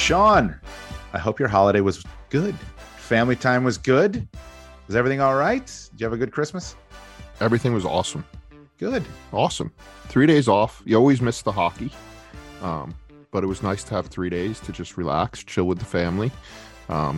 Sean, I hope your holiday was good. Family time was good. Was everything all right? Did you have a good Christmas? Everything was awesome. Good. Awesome. 3 days off. You always miss the hockey. But it was nice to have 3 days to just relax, chill with the family. My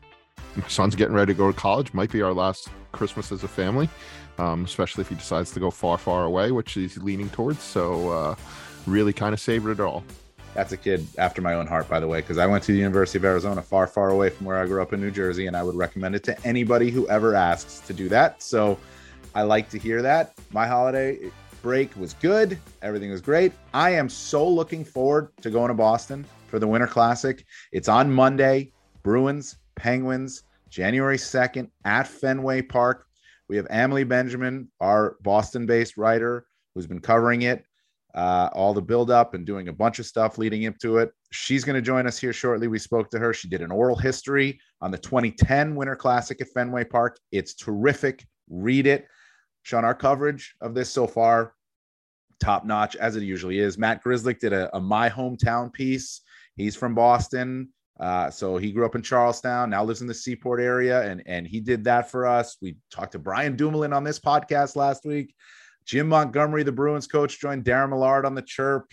son's getting ready to go to college. Might be our last Christmas as a family, especially if he decides to go far, far away, which he's leaning towards. So really kind of savored it all. That's a kid after my own heart, by the way, because I went to the University of Arizona, far, far away from where I grew up in New Jersey, and I would recommend it to anybody who ever asks to do that. So I like to hear that. My holiday break was good. Everything was great. I am so looking forward to going to Boston for the Winter Classic. It's on Monday. Bruins, Penguins, January 2nd at Fenway Park. We have Emily Benjamin, our Boston-based writer, who's been covering it, all the build-up and doing a bunch of stuff leading up to it. She's going to join us here shortly. We spoke to her. She did an oral history on the 2010 Winter Classic at Fenway Park. It's terrific. Read it. Sean, our coverage of this so far, top-notch, as it usually is. Matt Grzelcyk did a My Hometown piece. He's from Boston. So he grew up in Charlestown, now lives in the Seaport area, and he did that for us. We talked to Brian Dumoulin on this podcast last week. Jim Montgomery, the Bruins coach, joined Darren Millard on the Chirp.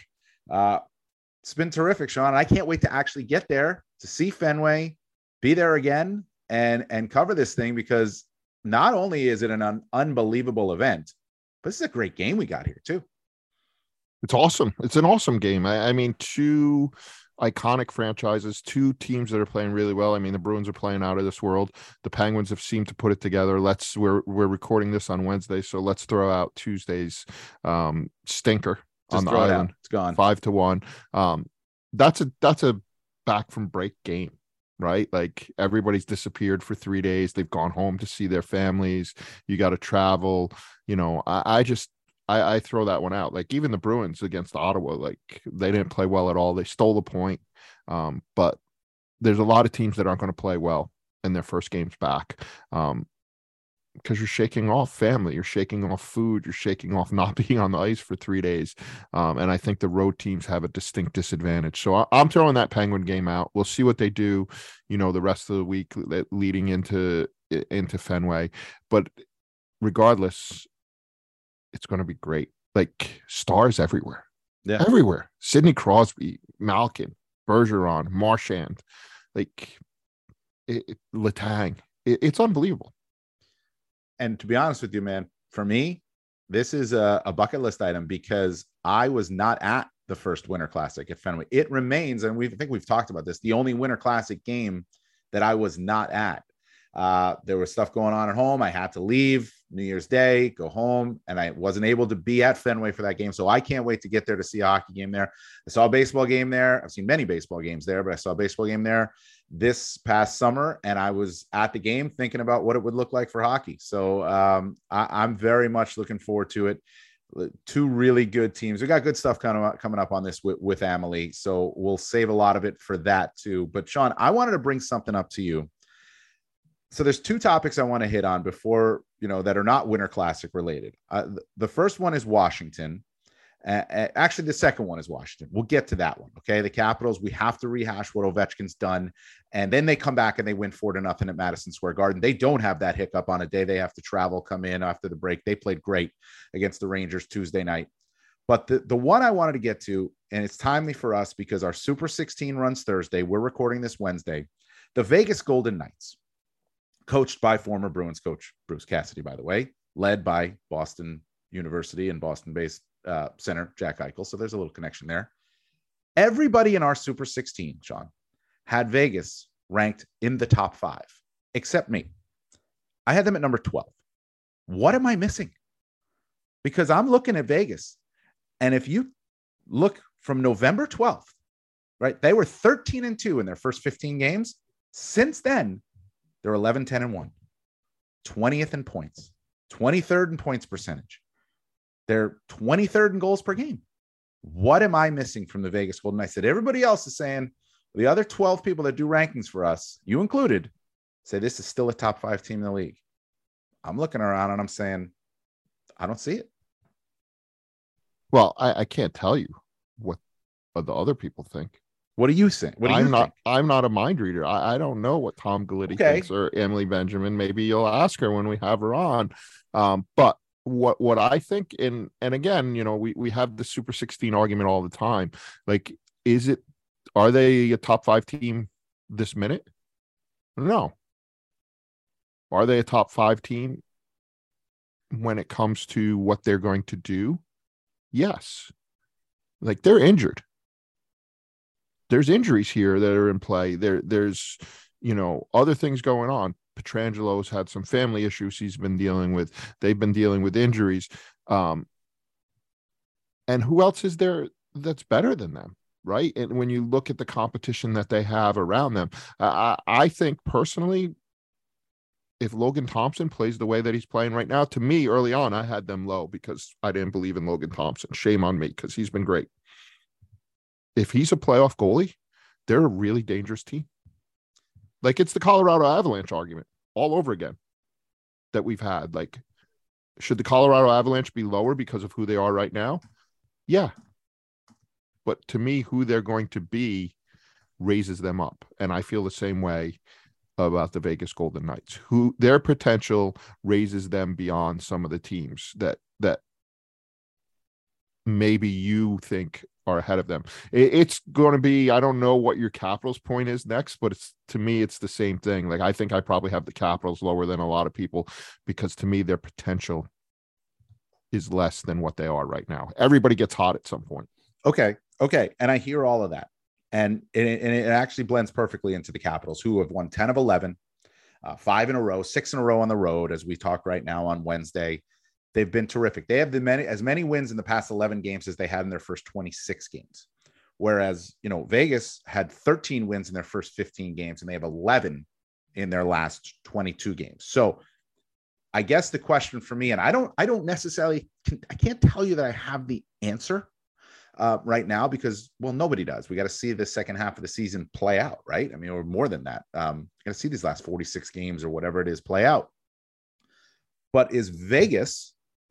It's been terrific, Sean. I can't wait to actually get there to see Fenway, be there again, and cover this thing, because not only is it an unbelievable event, but this is a great game we got here too. It's awesome. It's an awesome game. I mean, two iconic franchises, two teams that are playing really well. I mean, the Bruins are playing out of this world. The Penguins have seemed to put it together. We're recording this on Wednesday, so let's throw out Tuesday's stinker on the island. It's gone 5-1. That's a back from break game, right? Like, everybody's disappeared for 3 days. They've gone home to see their families. You got to travel. You know, I throw that one out. Like, even the Bruins against Ottawa, like, they didn't play well at all. They stole the point. But there's a lot of teams that aren't going to play well in their first games back, because you're shaking off family, you're shaking off food, you're shaking off not being on the ice for 3 days. And I think the road teams have a distinct disadvantage. So I'm throwing that Penguin game out. We'll see what they do, the rest of the week leading into Fenway. But regardless, it's going to be great. Like, stars everywhere. Yeah. Everywhere. Sidney Crosby, Malkin, Bergeron, Marchand, like Letang. It's unbelievable. And to be honest with you, man, for me, this is a bucket list item, because I was not at the first Winter Classic at Fenway. It remains, and I think we've talked about this, the only Winter Classic game that I was not at. There was stuff going on at home. I had to leave New Year's Day, go home, and I wasn't able to be at Fenway for that game. So I can't wait to get there to see a hockey game there. I saw a baseball game there. I've seen many baseball games there, but I saw a baseball game there this past summer, and I was at the game thinking about what it would look like for hockey. So I'm very much looking forward to it. Two really good teams. We got good stuff coming up on this with Emily, so we'll save a lot of it for that too. But Sean, I wanted to bring something up to you. So there's two topics I want to hit on before, that are not Winter Classic related. The first one is Washington. Actually, the second one is Washington. We'll get to that one. Okay. The Capitals, we have to rehash what Ovechkin's done. And then they come back and they win 4-0 at Madison Square Garden. They don't have that hiccup on a day they have to travel, come in after the break. They played great against the Rangers Tuesday night. But the one I wanted to get to, and it's timely for us because our Super 16 runs Thursday. We're recording this Wednesday. The Vegas Golden Knights, coached by former Bruins coach Bruce Cassidy, by the way, led by Boston University and Boston-based center Jack Eichel. So there's a little connection there. Everybody in our Super 16, Sean, had Vegas ranked in the top 5, except me. I had them at number 12. What am I missing? Because I'm looking at Vegas, and if you look from November 12th, right, they were 13-2 in their first 15 games. Since then, they're 11-10-1, 20th in points, 23rd in points percentage. They're 23rd in goals per game. What am I missing from the Vegas Golden Knights that everybody else is saying? The other 12 people that do rankings for us, you included, say this is still a top 5 team in the league. I'm looking around and I'm saying, I don't see it. Well, I can't tell you what the other people think. What do you think? What do you think? I'm not a mind reader. I don't know what Tom Galiti Okay. thinks or Emily Benjamin. Maybe you'll ask her when we have her on. But what I think, and again, you know, we have the Super 16 argument all the time. Like, are they a top 5 team this minute? No. Are they a top 5 team when it comes to what they're going to do? Yes. Like, they're injured. There's injuries here that are in play. There's, you know, other things going on. Petrangelo's had some family issues he's been dealing with. They've been dealing with injuries. And who else is there that's better than them, right? And when you look at the competition that they have around them, I think personally, if Logan Thompson plays the way that he's playing right now, to me, early on, I had them low because I didn't believe in Logan Thompson. Shame on me, because he's been great. If he's a playoff goalie, they're a really dangerous team. Like, it's the Colorado Avalanche argument all over again that we've had. Like, should the Colorado Avalanche be lower because of who they are right now? Yeah. But to me, who they're going to be raises them up. And I feel the same way about the Vegas Golden Knights, who their potential raises them beyond some of the teams that maybe you think are ahead of them. It's going to be, I don't know what your Capitals point is next, but to me, it's the same thing. Like, I think I probably have the Capitals lower than a lot of people because to me, their potential is less than what they are right now. Everybody gets hot at some point. Okay. And I hear all of that. And it actually blends perfectly into the Capitals, who have won 10 of 11, 5 in a row, 6 in a row on the road, as we talk right now on Wednesday. They've been terrific. They have as many wins in the past 11 games as they had in their first 26 games. Whereas, you know, Vegas had 13 wins in their first 15 games, and they have 11 in their last 22 games. So I guess the question for me, and I don't necessarily, I can't tell you that I have the answer right now because, well, nobody does. We got to see the second half of the season play out, right? I mean, or more than that. Got to see these last 46 games or whatever it is play out. But is Vegas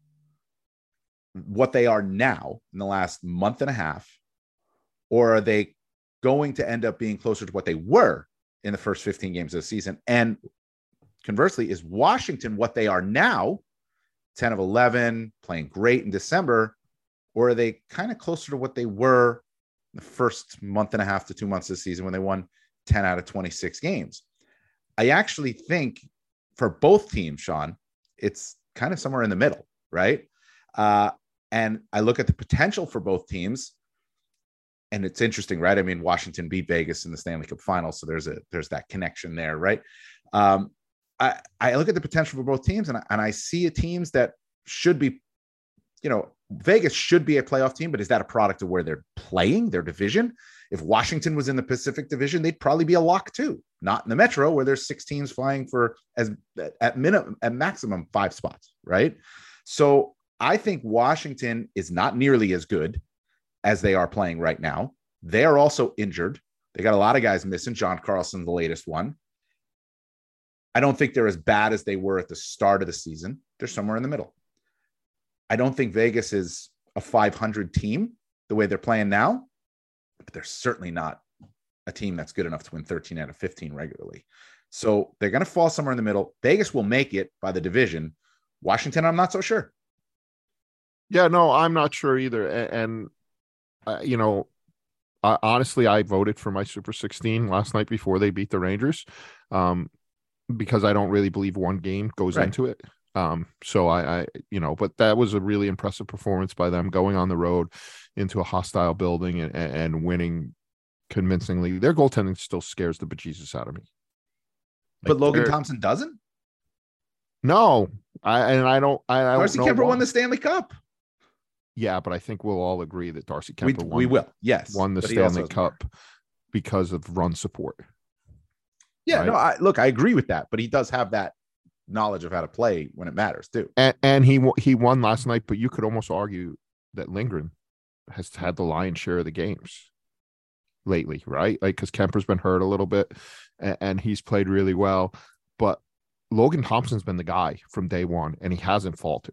what they are now in the last month and a half, or are they going to end up being closer to what they were in the first 15 games of the season? And conversely, is Washington what they are now, 10 of 11, playing great in December, or are they kind of closer to what they were in the first month and a half to 2 months of the season when they won 10 out of 26 games? I actually think for both teams, Sean, it's kind of somewhere in the middle, right? And I look at the potential for both teams, and it's interesting, right? I mean, Washington beat Vegas in the Stanley Cup Finals, so there's that connection there, right? I look at the potential for both teams, and I see teams that should be, you know, Vegas should be a playoff team, but is that a product of where they're playing, their division? If Washington was in the Pacific Division, they'd probably be a lock too, not in the Metro, where there's 6 teams vying for at maximum 5 spots, right? So I think Washington is not nearly as good as they are playing right now. They are also injured. They got a lot of guys missing. John Carlson, the latest one. I don't think they're as bad as they were at the start of the season. They're somewhere in the middle. I don't think Vegas is a 500 team the way they're playing now, but they're certainly not a team that's good enough to win 13 out of 15 regularly. So they're going to fall somewhere in the middle. Vegas will make it by the division. Washington, I'm not so sure. Yeah, no, I'm not sure either. And you know, honestly, I voted for my Super 16 last night before they beat the Rangers, because I don't really believe one game goes into it. So I, you know, but that was a really impressive performance by them going on the road into a hostile building and winning convincingly. Their goaltending still scares the bejesus out of me. But Logan Thompson doesn't? No, I don't Darcy Kuemper won the Stanley Cup. Yeah, but I think we'll all agree that Darcy Kuemper won the Stanley Cup because of run support. Yeah, right? No, I agree with that, but he does have that knowledge of how to play when it matters too. And he won last night, but you could almost argue that Lindgren has had the lion's share of the games lately, right? Like, because Kemper's been hurt a little bit and he's played really well, but Logan Thompson's been the guy from day one and he hasn't faltered.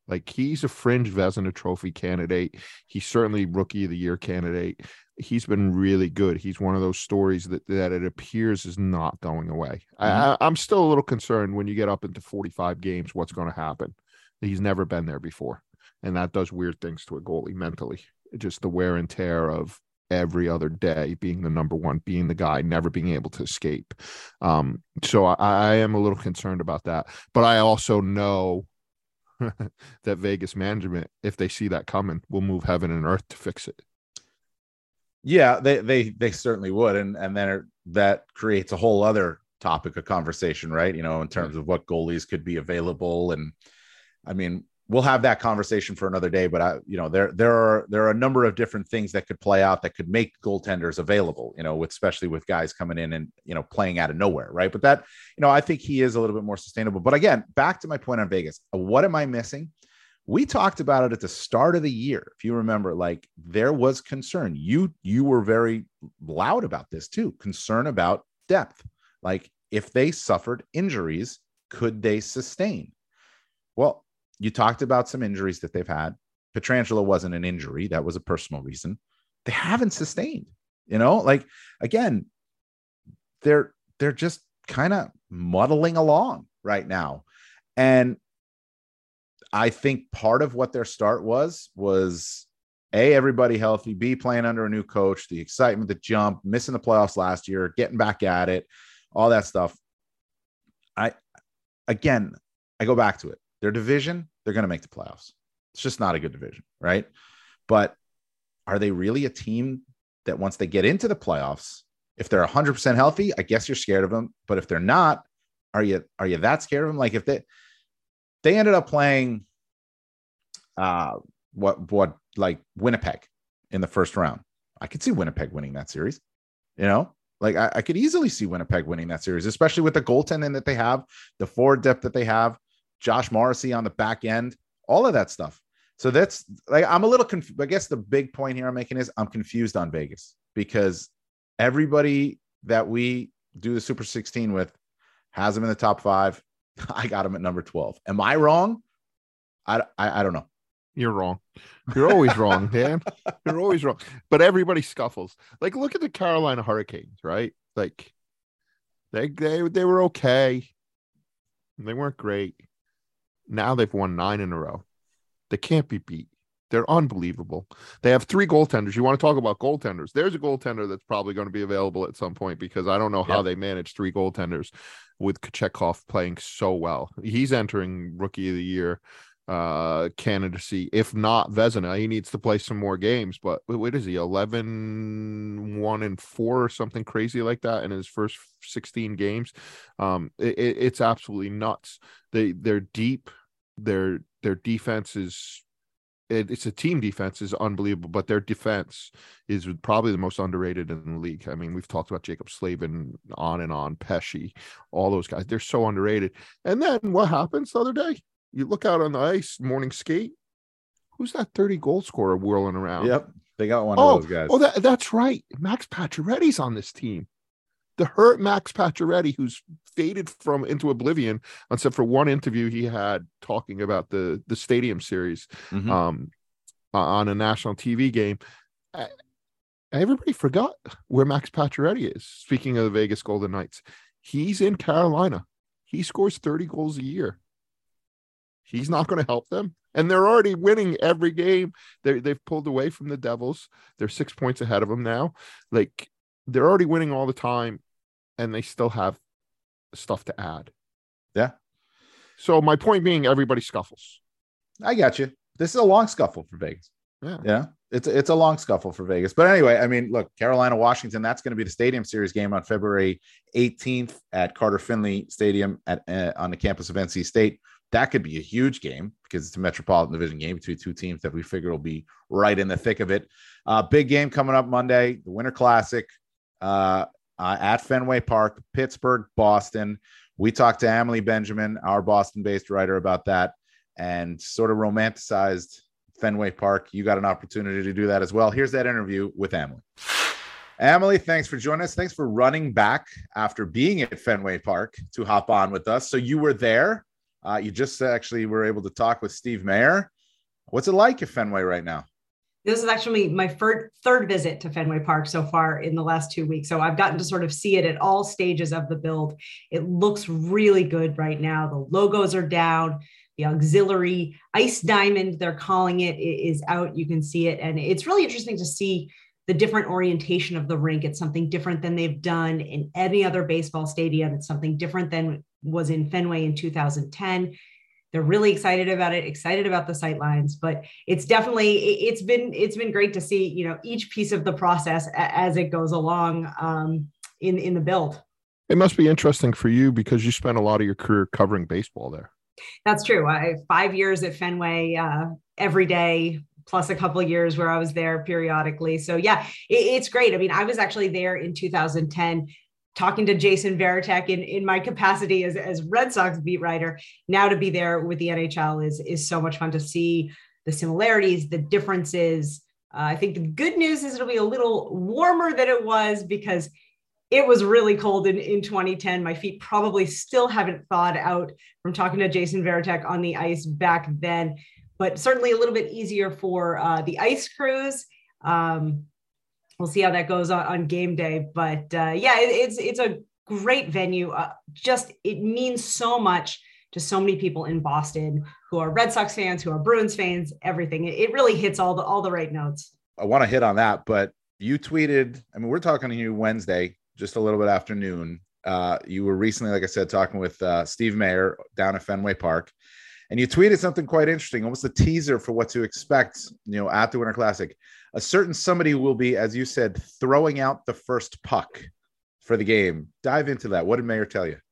Like, he's a fringe Vezina Trophy candidate. He's certainly Rookie of the Year candidate. He's been really good. He's one of those stories that it appears is not going away. I'm still a little concerned when you get up into 45 games, what's going to happen. He's never been there before. And that does weird things to a goalie mentally. Just the wear and tear of every other day being the number one, being the guy, never being able to escape. So I am a little concerned about that. But I also know that Vegas management, if they see that coming, will move heaven and earth to fix it. Yeah, they certainly would. And then that creates a whole other topic of conversation, right? In terms of what goalies could be available. And I mean, we'll have that conversation for another day, but there are a number of different things that could play out that could make goaltenders available, especially with guys coming in and, playing out of nowhere. Right. But that, I think he is a little bit more sustainable. But again, back to my point on Vegas, what am I missing? We talked about it at the start of the year. If you remember, like, there was concern. You were very loud about this too. Concern about depth. Like, if they suffered injuries, could they sustain? Well, you talked about some injuries that they've had. Pietrangelo wasn't an injury. That was a personal reason. They haven't sustained, like, again, they're just kind of muddling along right now. And I think part of what their start was A, everybody healthy, B, playing under a new coach, the excitement, the jump, missing the playoffs last year, getting back at it, all that stuff. I go back to it. Their division, they're going to make the playoffs. It's just not a good division, right? But are they really a team that once they get into the playoffs, if they're 100% healthy, I guess you're scared of them. But if they're not, are you that scared of them? Like, if they ended up playing like Winnipeg in the first round, I could see Winnipeg winning that series. Like, I could easily see Winnipeg winning that series, especially with the goaltending that they have, the forward depth that they have, Josh Morrissey on the back end, all of that stuff. So that's like, I'm a little confused. I guess the big point here I'm making is I'm confused on Vegas, because everybody that we do the Super 16 with has them in the top 5. I got them at number 12. Am I wrong? I don't know. You're wrong. You're always wrong, Dan. You're always wrong. But everybody scuffles. Like, look at the Carolina Hurricanes, right? Like, they were okay. They weren't great. Now they've won 9 in a row. They can't be beat. They're unbelievable. They have 3 goaltenders. You want to talk about goaltenders? There's a goaltender that's probably going to be available at some point, because I don't know how they manage 3 goaltenders with Kochetkov playing so well. He's entering Rookie of the Year candidacy. If not Vezina, he needs to play some more games. But what is he? 11-1-4 or something crazy like that in his first 16 games. It's absolutely nuts. They're deep. Their defense is. It's a team defense is unbelievable, but their defense is probably the most underrated in the league. I mean, we've talked about Jacob Slavin, on and on, Pesci, all those guys. They're so underrated. And then what happens the other day? You look out on the ice, morning skate. Who's that 30 goal scorer whirling around? Yep, they got one of those guys. Oh, that's right. Max Pacioretty's on this team. The hurt Max Pacioretty, who's faded into oblivion, except for one interview he had talking about the Stadium Series on a national TV game. Everybody forgot where Max Pacioretty is. Speaking of the Vegas Golden Knights, he's in Carolina. He scores 30 goals a year. He's not going to help them. And they're already winning every game. They've pulled away from the Devils. They're 6 points ahead of them now. Like, they're already winning all the time, and they still have stuff to add. Yeah. So my point being, everybody scuffles. I got you. This is a long scuffle for Vegas. Yeah. It's a long scuffle for Vegas. But anyway, I mean, look, Carolina, Washington, that's going to be the Stadium Series game on February 18th at Carter Finley Stadium on the campus of NC State. That could be a huge game because it's a Metropolitan Division game between 2 teams that we figure will be right in the thick of it. Big game coming up Monday, the Winter Classic at Fenway Park, Pittsburgh, Boston. We talked to Emily Benjamin, our Boston-based writer, about that and sort of romanticized Fenway Park. You got an opportunity to do that as well. Here's that interview with Emily. Emily, thanks for joining us. Thanks for running back after being at Fenway Park to hop on with us. So you were there. You just actually were able to talk with Steve Mayer. What's it like at Fenway right now? This is actually my third visit to Fenway Park so far in the last 2 weeks. So I've gotten to sort of see it at all stages of the build. It looks really good right now. The logos are down. The auxiliary ice diamond, they're calling it, is out. You can see it. And it's really interesting to see the different orientation of the rink. It's something different than they've done in any other baseball stadium. It's something different than was in Fenway in 2010. They're really excited about it, excited about the sight lines, but it's been great to see, each piece of the process as it goes along in the build. It must be interesting for you because you spent a lot of your career covering baseball there. That's true. I have 5 years at Fenway every day, plus a couple of years where I was there periodically. So yeah, it's great. I mean, I was actually there in 2010 talking to Jason Varitek in my capacity as Red Sox beat writer. Now to be there with the NHL is so much fun to see the similarities, the differences. I think the good news is it'll be a little warmer than it was because it was really cold in 2010. My feet probably still haven't thawed out from talking to Jason Varitek on the ice back then, but certainly a little bit easier for the ice crews. We'll see how that goes on game day, but it's a great venue. It means so much to so many people in Boston who are Red Sox fans, who are Bruins fans, everything. It really hits all the right notes. I want to hit on that, but you tweeted, we're talking to you Wednesday, just a little bit after noon. You were recently, like I said, talking with Steve Mayer down at Fenway Park, and you tweeted something quite interesting, almost a teaser for what to expect, at the Winter Classic. A certain somebody will be, as you said, throwing out the first puck for the game. Dive into that. What did Mayer tell you?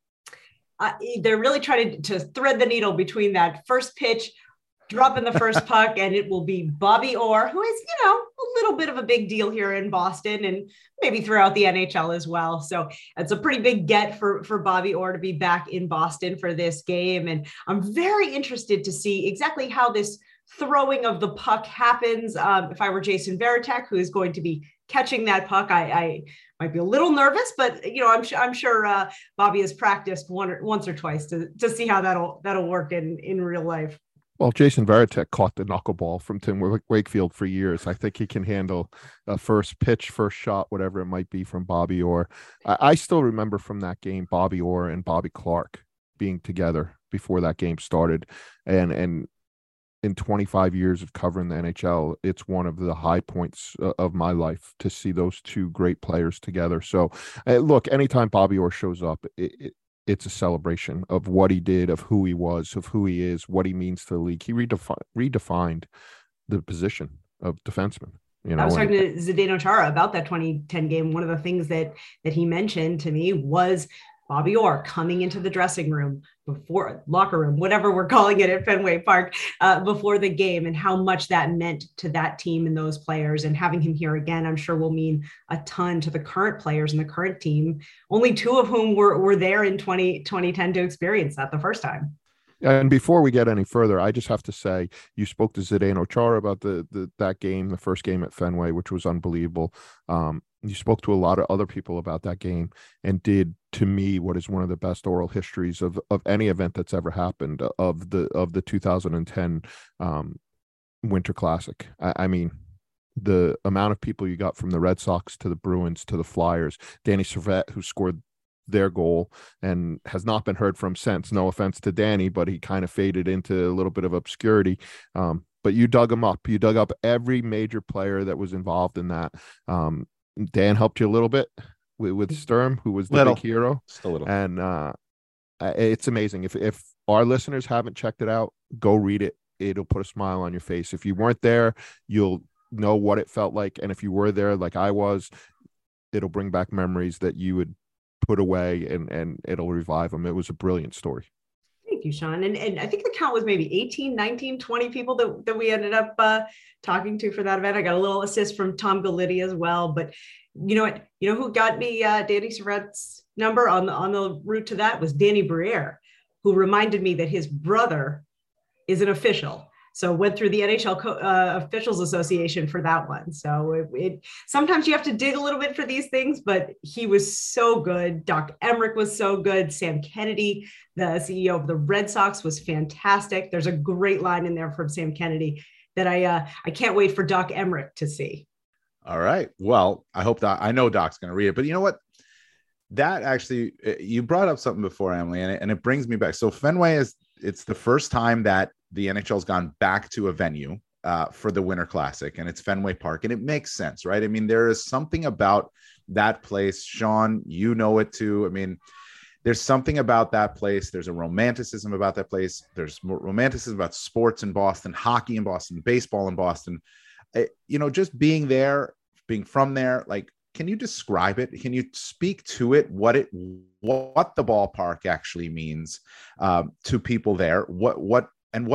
They're really trying to thread the needle between that first pitch, dropping the first puck, and it will be Bobby Orr, who is, a little bit of a big deal here in Boston and maybe throughout the NHL as well. So it's a pretty big get for Bobby Orr to be back in Boston for this game. And I'm very interested to see exactly how this throwing of the puck happens. If I were Jason Varitek, who is going to be catching that puck, I might be a little nervous, but I'm sure Bobby has practiced once or twice to see how that'll work in real life. Well, Jason Varitek caught the knuckleball from Tim Wakefield for years. I think he can handle a first pitch, first shot, whatever it might be from Bobby Orr. I still remember from that game, Bobby Orr and Bobby Clark being together before that game started. And in 25 years of covering the NHL, it's one of the high points of my life to see those two great players together. So look, anytime Bobby Orr shows up, it's a celebration of what he did, of who he was, of who he is, what he means to the league. He redefined the position of defenseman. I was talking to Zdeno Chara about that 2010 game. One of the things that he mentioned to me was Bobby Orr coming into the dressing room locker room, whatever we're calling it at Fenway Park, before the game, and how much that meant to that team and those players. And having him here again, I'm sure will mean a ton to the current players and the current team, only two of whom were there in 2010 to experience that the first time. And before we get any further, I just have to say, you spoke to Zdeno Chara about that game, the first game at Fenway, which was unbelievable. You spoke to a lot of other people about that game and did, to me, what is one of the best oral histories of any event that's ever happened of the 2010 Winter Classic. I mean, the amount of people you got from the Red Sox to the Bruins to the Flyers, Danny Servette, who scored their goal and has not been heard from since. No offense to Danny, but he kind of faded into a little bit of obscurity. But you dug him up. You dug up every major player that was involved in that. Dan helped you a little bit with Sturm, who was the big hero. Just a little. And it's amazing. If our listeners haven't checked it out, go read it. It'll put a smile on your face. If you weren't there, you'll know what it felt like. And if you were there, like I was, it'll bring back memories that you would put away and it'll revive them. It was a brilliant story. Thank you, Sean. And I think the count was maybe 18, 19, 20 people that we ended up talking to for that event. I got a little assist from Tom Galiti as well. But you know what? You know who got me Danny Servette's number on the route to that was Danny Briere, who reminded me that his brother is an official So went through the NHL Officials Association for that one. So it sometimes you have to dig a little bit for these things, but he was so good. Doc Emrick was so good. Sam Kennedy, the CEO of the Red Sox, was fantastic. There's a great line in there from Sam Kennedy that I can't wait for Doc Emrick to see. All right. Well, I hope that I know Doc's going to read it, but you know what? That actually, you brought up something before, Emily, and it brings me back. So Fenway it's the first time that the NHL has gone back to a venue for the Winter Classic, and it's Fenway Park, and it makes sense, right? I mean, there is something about that place. Sean, you know it too. I mean, there's something about that place. There's a romanticism about that place. There's romanticism about sports in Boston, hockey in Boston, baseball in Boston. Just being there, being from there, like, can you describe it? Can you speak to it? What the ballpark actually means to people there? What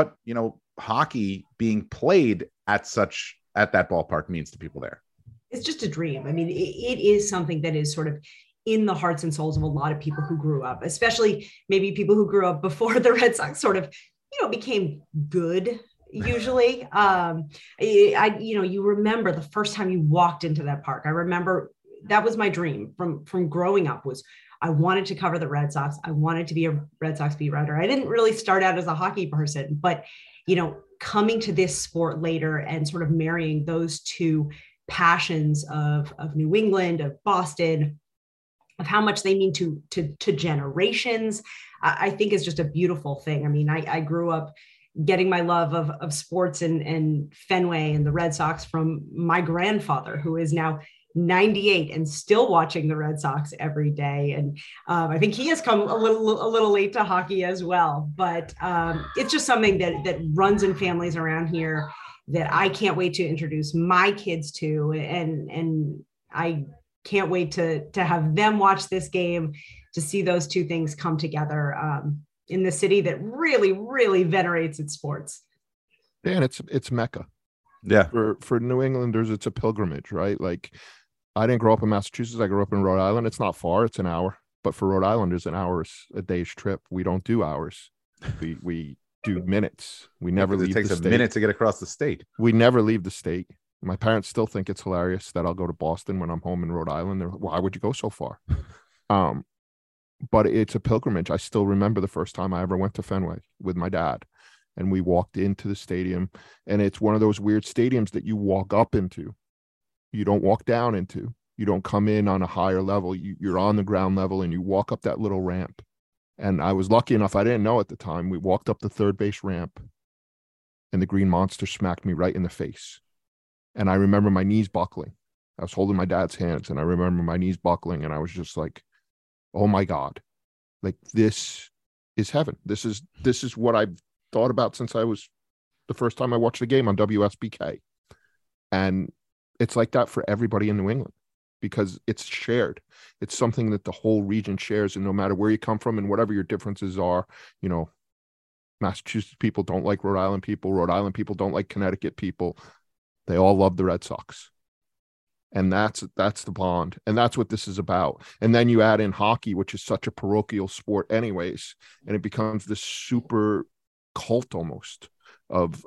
hockey being played at that ballpark means to people there? It's just a dream. I mean, it is something that is sort of in the hearts and souls of a lot of people who grew up, especially maybe people who grew up before the Red Sox sort of, became good. Usually, you remember the first time you walked into that park. I remember that was my dream from growing up, was I wanted to cover the Red Sox. I wanted to be a Red Sox beat writer. I didn't really start out as a hockey person, but, coming to this sport later and sort of marrying those two passions of New England, of Boston, of how much they mean to generations, I think is just a beautiful thing. I mean, I grew up getting my love of sports and Fenway and the Red Sox from my grandfather, who is now 98 and still watching the Red Sox every day. And I think he has come a little late to hockey as well, but it's just something that runs in families around here that I can't wait to introduce my kids to. And I can't wait to have them watch this game, to see those two things come together in the city that really, really venerates its sports. Dan, it's Mecca. Yeah. For New Englanders, it's a pilgrimage, right? Like, I didn't grow up in Massachusetts. I grew up in Rhode Island. It's not far. It's an hour. But for Rhode Islanders, an hour is a day's trip. We don't do hours. We do minutes. We never leave the state. It takes a minute to get across the state. We never leave the state. My parents still think it's hilarious that I'll go to Boston when I'm home in Rhode Island. They're, why would you go so far? But it's a pilgrimage. I still remember the first time I ever went to Fenway with my dad, and we walked into the stadium, and it's one of those weird stadiums that you walk up into. You don't walk down into. You don't come in on a higher level. You're on the ground level, and you walk up that little ramp. And I was lucky enough, I didn't know at the time, we walked up the third base ramp, and the Green Monster smacked me right in the face. And I remember my knees buckling. I was holding my dad's hands, and I remember my knees buckling, and I was just like, oh my God, like, this is heaven. This is what I've thought about since I was the first time I watched the game on WSBK. And it's like that for everybody in New England, because it's shared. It's something that the whole region shares. And no matter where you come from and whatever your differences are, Massachusetts people don't like Rhode Island people. Rhode Island people don't like Connecticut people. They all love the Red Sox. And that's the bond. And that's what this is about. And then you add in hockey, which is such a parochial sport anyways, and it becomes this super cult almost of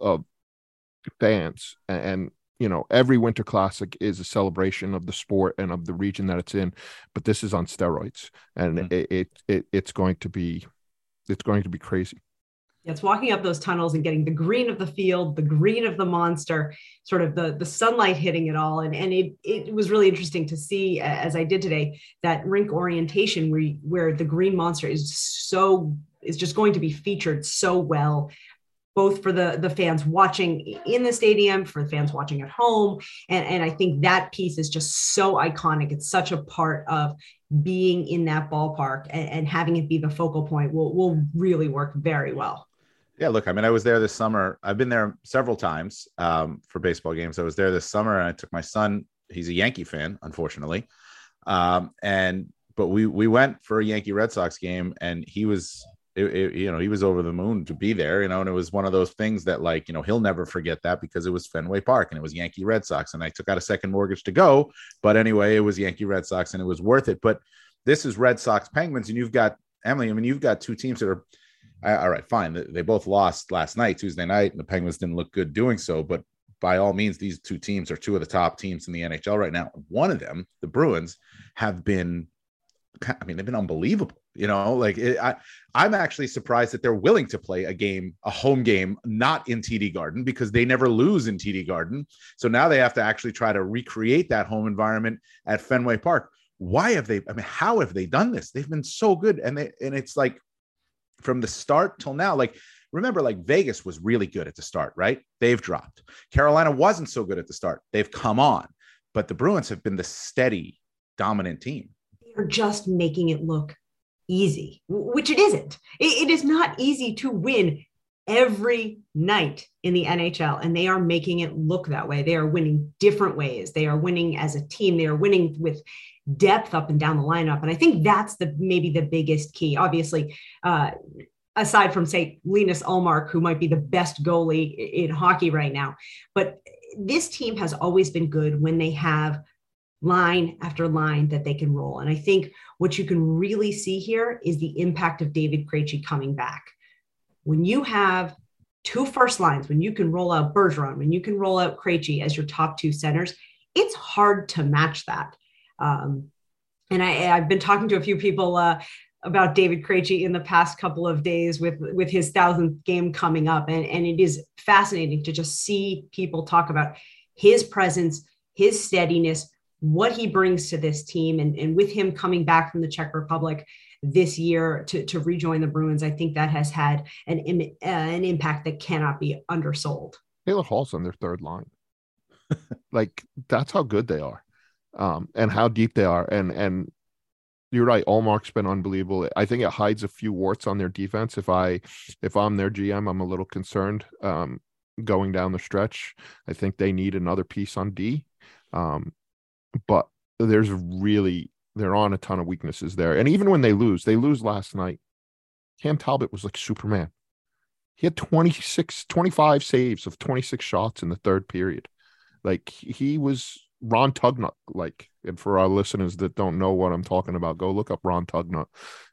fans. And every Winter Classic is a celebration of the sport and of the region that it's in, but this is on steroids, and it's going to be crazy. It's walking up those tunnels and getting the green of the field, the green of the monster, sort of the sunlight hitting it all. And it was really interesting to see, as I did today, that rink orientation where the green monster is just going to be featured so well, both for the fans watching in the stadium, for the fans watching at home. And I think that piece is just so iconic. It's such a part of being in that ballpark, and having it be the focal point will really work very well. Yeah, look, I mean, I was there this summer. I've been there several times for baseball games. I was there this summer, and I took my son. He's a Yankee fan, unfortunately. But we went for a Yankee Red Sox game, and he was over the moon to be there, and it was one of those things that, like, he'll never forget that, because it was Fenway Park and it was Yankee Red Sox, and I took out a second mortgage to go, but anyway, it was Yankee Red Sox and it was worth it. But this is Red Sox Penguins, and you've got, Emily, I mean, you've got two teams that are, All right, fine. They both lost last night, Tuesday night, and the Penguins didn't look good doing so. But by all means, these two teams are two of the top teams in the NHL right now. One of them, the Bruins, have been, I mean, they've been unbelievable. I'm actually surprised that they're willing to play a home game, not in TD Garden, because they never lose in TD Garden. So now they have to actually try to recreate that home environment at Fenway Park. How have they done this? They've been so good. And it's like from the start till now, remember, Vegas was really good at the start, right? They've dropped. Carolina wasn't so good at the start. They've come on, but the Bruins have been the steady, dominant team. They're just making it look easy, which it isn't. It is not easy to win every night in the NHL, and they are making it look that way. They are winning different ways. They are winning as a team. They are winning with depth up and down the lineup. And I think that's maybe the biggest key. Obviously, aside from, say, Linus Ullmark, who might be the best goalie in hockey right now. But this team has always been good when they have line after line that they can roll. And I think what you can really see here is the impact of David Krejci coming back. When you have two first lines, when you can roll out Bergeron, when you can roll out Krejci as your top two centers, it's hard to match that. And I've been talking to a few people about David Krejci in the past couple of days with his 1,000th game coming up. And it is fascinating to just see people talk about his presence, his steadiness, what he brings to this team. And with him coming back from the Czech Republic this year to rejoin the Bruins, I think that has had an impact that cannot be undersold. Taylor Hall's on their third line. That's how good they are, and how deep they are. And you're right, Ullmark's been unbelievable. I think it hides a few warts on their defense. If I'm their GM, I'm a little concerned going down the stretch. I think they need another piece on D. But they're on a ton of weaknesses there. And even when they lose last night, Cam Talbot was like Superman. He had 25 saves of 26 shots in the third period. He was Ron Tugnutt. And for our listeners that don't know what I'm talking about, go look up Ron Tugnutt,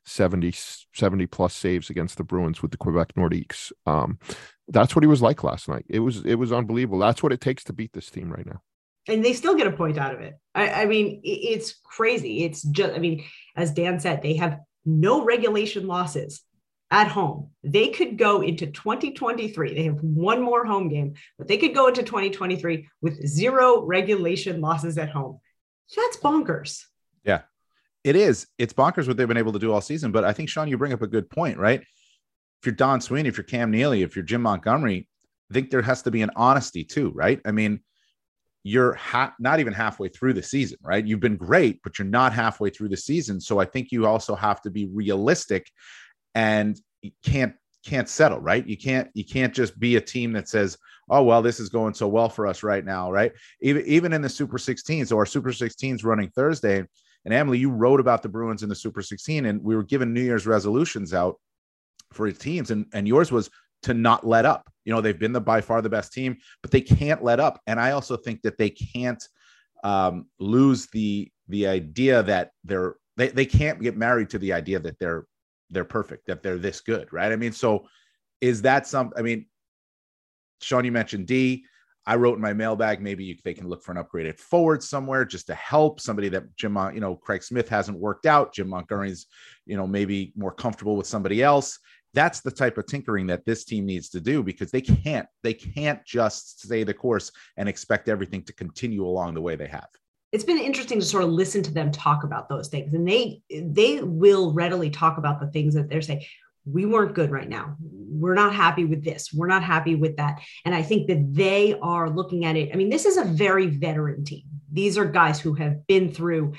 70 plus saves against the Bruins with the Quebec Nordiques. That's what he was like last night. It was unbelievable. That's what it takes to beat this team right now. And they still get a point out of it. I mean, it's crazy. It's just, as Dan said, they have no regulation losses at home. They could go into 2023. They have one more home game, but they could go into 2023 with 0 regulation losses at home. That's bonkers. Yeah, it is. It's bonkers what they've been able to do all season. But I think, Sean, you bring up a good point, right? If you're Don Sweeney, if you're Cam Neely, if you're Jim Montgomery, I think there has to be an honesty too, right? I mean, you're not even halfway through the season, right? You've been great, but you're not halfway through the season. So I think you also have to be realistic, and you can't settle, right? You can't just be a team that says, oh, well, this is going so well for us right now, right? Even in the Super 16. So our Super 16's running Thursday. And Emily, you wrote about the Bruins in the Super 16, and we were given New Year's resolutions out for teams. And yours was to not let up. They've been by far the best team, but they can't let up. And I also think that they can't lose the idea that they can't get married to the idea that they're perfect, that they're this good, right? So is that Sean, you mentioned D. I wrote in my mailbag, maybe they can look for an upgraded forward somewhere just to help somebody that Craig Smith hasn't worked out. Jim Montgomery's, maybe more comfortable with somebody else. That's the type of tinkering that this team needs to do, because they can't just stay the course and expect everything to continue along the way they have. It's been interesting to sort of listen to them talk about those things, and they will readily talk about the things that they're saying. We weren't good right now. We're not happy with this. We're not happy with that. And I think that they are looking at it. This is a very veteran team. These are guys who have been through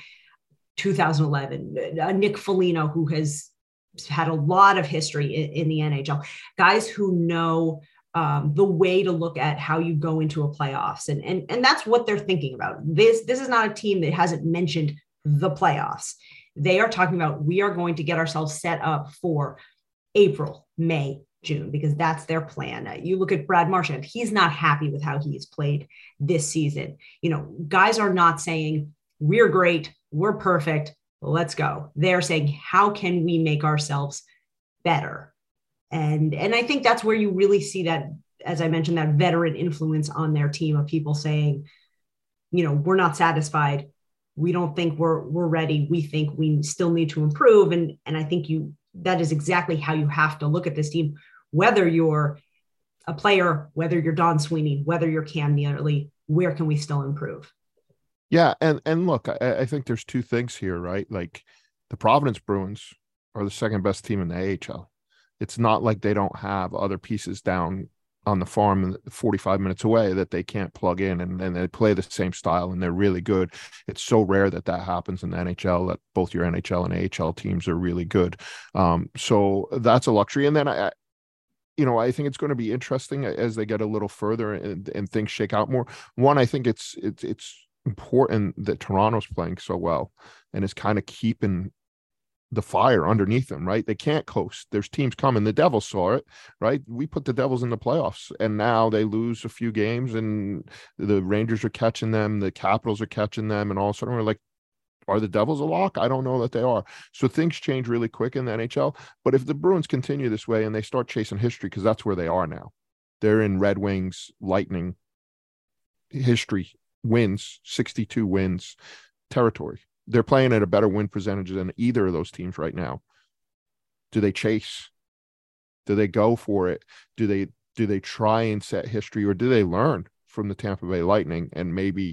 2011, Nick Foligno, who has had a lot of history in the NHL, guys who know the way to look at how you go into a playoffs. And that's what they're thinking about. This is not a team that hasn't mentioned the playoffs. They are talking about, we are going to get ourselves set up for April, May, June, because that's their plan. You look at Brad Marchand, he's not happy with how he's played this season. Guys are not saying, we're great, we're perfect, let's go. They're saying, how can we make ourselves better? And I think that's where you really see that, as I mentioned, that veteran influence on their team of people saying, we're not satisfied. We don't think we're ready. We think we still need to improve. And I think that is exactly how you have to look at this team, whether you're a player, whether you're Don Sweeney, whether you're Cam Neely, where can we still improve? Yeah. And look, I think there's two things here, right? Like the Providence Bruins are the second best team in the AHL. It's not like they don't have other pieces down on the farm 45 minutes away that they can't plug in, and they play the same style and they're really good. It's so rare that happens in the NHL, that both your NHL and AHL teams are really good. So that's a luxury. And then I think it's going to be interesting as they get a little further and things shake out more. One, I think it's important that Toronto's playing so well and is kind of keeping the fire underneath them, right? They can't coast. There's teams coming. The Devils saw it, right? We put the Devils in the playoffs, and now they lose a few games, and the Rangers are catching them, the Capitals are catching them, and all of a sudden we're like, are the Devils a lock? I don't know that they are. So things change really quick in the NHL. But if the Bruins continue this way and they start chasing history, because that's where they are now, they're in Red Wings, Lightning history, wins, 62 wins territory. They're playing at a better win percentage than either of those teams right now. Do they chase? Do they go for it? Do they try and set history, or do they learn from the Tampa Bay Lightning and maybe,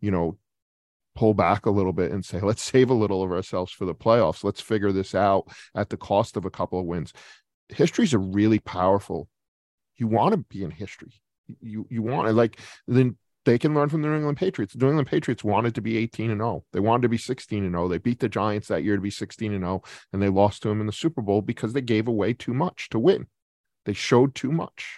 pull back a little bit and say, let's save a little of ourselves for the playoffs. Let's figure this out at the cost of a couple of wins. History's a really powerful. You want to be in history. You want to, like, then they can learn from the New England Patriots. The New England Patriots wanted to be 18-0. They wanted to be 16-0. They beat the Giants that year to be 16-0, and they lost to them in the Super Bowl because they gave away too much to win. They showed too much.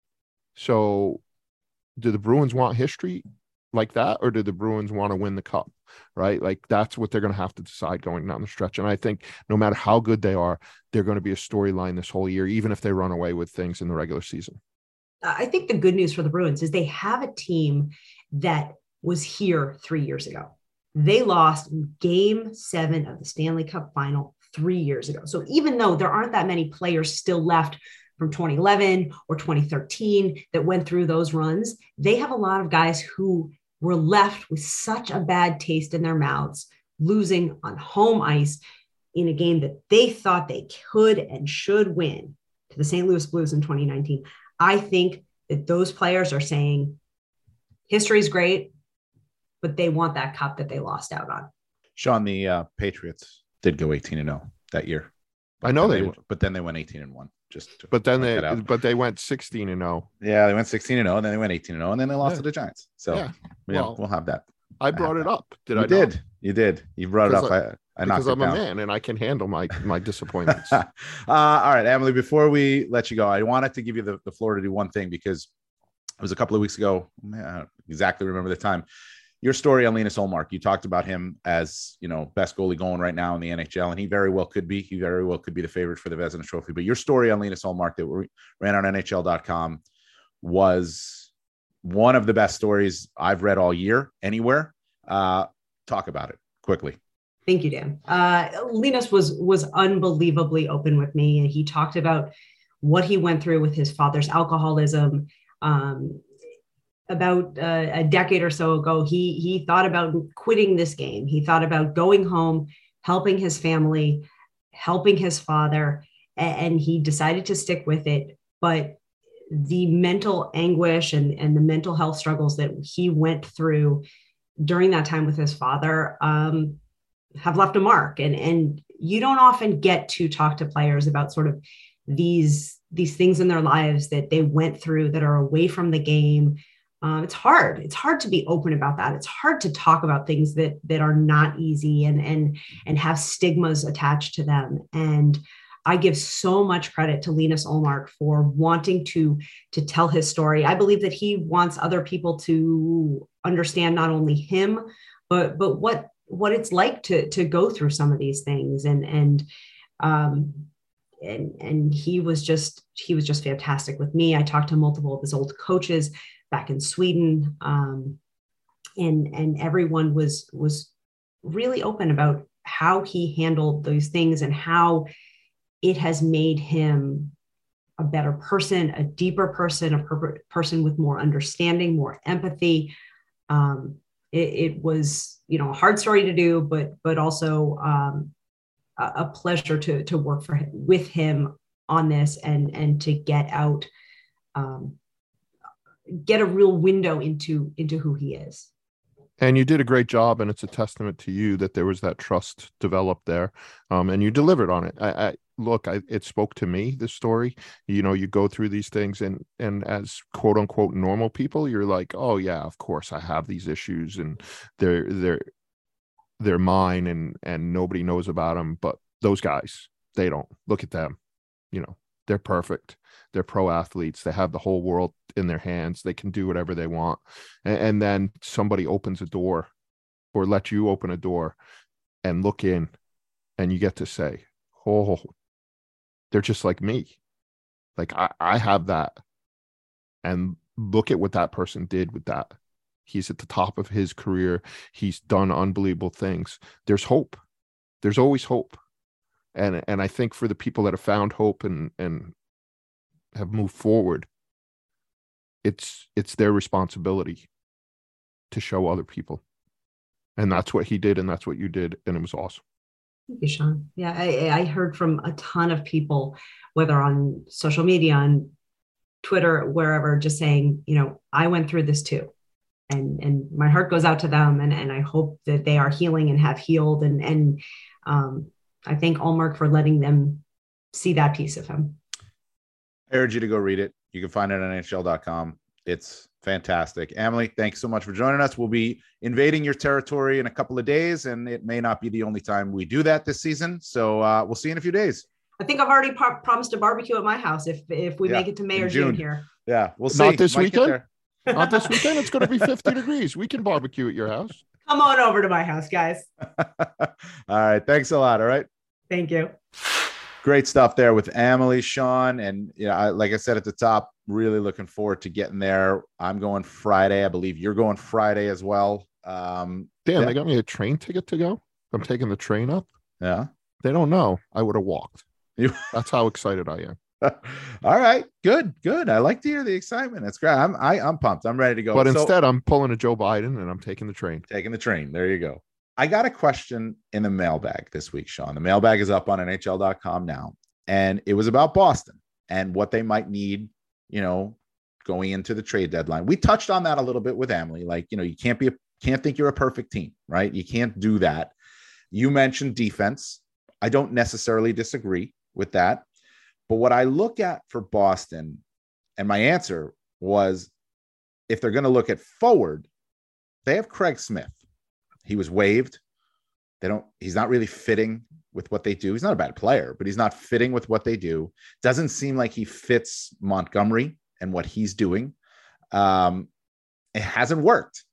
So do the Bruins want history like that, or do the Bruins want to win the cup, right? Like, that's what they're going to have to decide going down the stretch. And I think no matter how good they are, they're going to be a storyline this whole year, even if they run away with things in the regular season. I think the good news for the Bruins is they have a team that was here 3 years ago. They lost Game 7 of the Stanley Cup Final 3 years ago. So even though there aren't that many players still left from 2011 or 2013 that went through those runs, they have a lot of guys who were left with such a bad taste in their mouths, losing on home ice in a game that they thought they could and should win to the St. Louis Blues in 2019. I think that those players are saying history is great, but they want that cup that they lost out on. Sean, the Patriots did go 18-0 that year. I know but then they went 18-1. But they went 16-0. Yeah, they went 16-0, and then they went 18-0, and then they lost to the Giants. So we'll have that. I brought it up. You did. You brought it up. Because I'm a man and I can handle my disappointments. All right, Emily, before we let you go, I wanted to give you the floor to do one thing, because it was a couple of weeks ago. I don't exactly remember the time. Your story on Linus Ullmark, you talked about him as, best goalie going right now in the NHL, and he very well could be. He very well could be the favorite for the Vezina Trophy. But your story on Linus Ullmark that we ran on NHL.com was one of the best stories I've read all year anywhere. Talk about it quickly. Thank you, Dan. Linus was unbelievably open with me, and he talked about what he went through with his father's alcoholism. About a decade or so ago, he thought about quitting this game. He thought about going home, helping his family, helping his father, and he decided to stick with it. But the mental anguish and the mental health struggles that he went through during that time with his father have left a mark. And you don't often get to talk to players about sort of these things in their lives that they went through that are away from the game. It's hard. It's hard to be open about that. It's hard to talk about things that are not easy and have stigmas attached to them. And I give so much credit to Linus Ullmark for wanting to tell his story. I believe that he wants other people to understand not only him, but what it's like to go through some of these things. And he was just fantastic with me. I talked to multiple of his old coaches back in Sweden. And everyone was really open about how he handled those things and how it has made him a better person, a deeper person, person with more understanding, more empathy. It was, you know, a hard story to do, but also a pleasure to work with him on this and to get out, get a real window into who he is. And you did a great job, and it's a testament to you that there was that trust developed there, and you delivered on it. It spoke to me, this story. You know, you go through these things, and as quote unquote normal people, you're like, oh yeah, of course I have these issues, and they're mine, and nobody knows about them. But those guys, they don't. Look at them. You know, they're perfect. They're pro athletes. They have the whole world in their hands. They can do whatever they want. And then somebody opens a door, or let you open a door and look in, and you get to say, oh, they're just like me. Like I have that. And look at what that person did with that. He's at the top of his career. He's done unbelievable things. There's hope. There's always hope. And I think for the people that have found hope and have moved forward, it's their responsibility to show other people. And that's what he did, and that's what you did, and it was awesome. Thank you, Sean. Yeah, I heard from a ton of people, whether on social media, on Twitter, wherever, just saying, you know, I went through this too. And my heart goes out to them, and I hope that they are healing and have healed. And I thank Ullmark for letting them see that piece of him. I urge you to go read it. You can find it on NHL.com. It's fantastic. Emily, thanks so much for joining us. We'll be invading your territory in a couple of days, and it may not be the only time we do that this season. So we'll see you in a few days. I think I've already promised a barbecue at my house if we make it to May or June here. Yeah, we'll see. Not this weekend? Not this weekend. It's going to be 50 degrees. We can barbecue at your house. Come on over to my house, guys. All right. Thanks a lot. All right. Thank you. Great stuff there with Emily, Sean. And, you know, like I said at the top, really looking forward to getting there. I'm going Friday. I believe you're going Friday as well. They got me a train ticket to go. I'm taking the train up. Yeah. They don't know. I would have walked. That's how excited I am. All right. Good. I like to hear the excitement. That's great. I'm pumped. I'm ready to go. But instead, I'm pulling a Joe Biden and I'm taking the train. Taking the train. There you go. I got a question in the mailbag this week, Sean. The mailbag is up on NHL.com now. And it was about Boston and what they might need, you know, going into the trade deadline. We touched on that a little bit with Emily. Like, you know, you can't think you're a perfect team, right? You can't do that. You mentioned defense. I don't necessarily disagree with that. But what I look at for Boston, and my answer was, if they're going to look at forward, they have Craig Smith. He was waived. He's not really fitting with what they do. He's not a bad player, but he's not fitting with what they do. Doesn't seem like he fits Montgomery and what he's doing. It hasn't worked.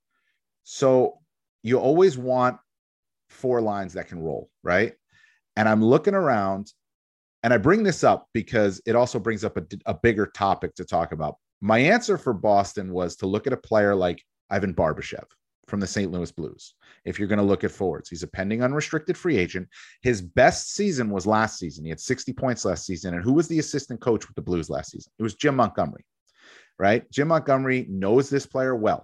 So you always want four lines that can roll, right? And I'm looking around, and I bring this up because it also brings up a bigger topic to talk about. My answer for Boston was to look at a player like Ivan Barbashev from the St. Louis Blues. If you're going to look at forwards, he's a pending unrestricted free agent. His best season was last season. He had 60 points last season. And who was the assistant coach with the Blues last season? It was Jim Montgomery, right? Jim Montgomery knows this player well.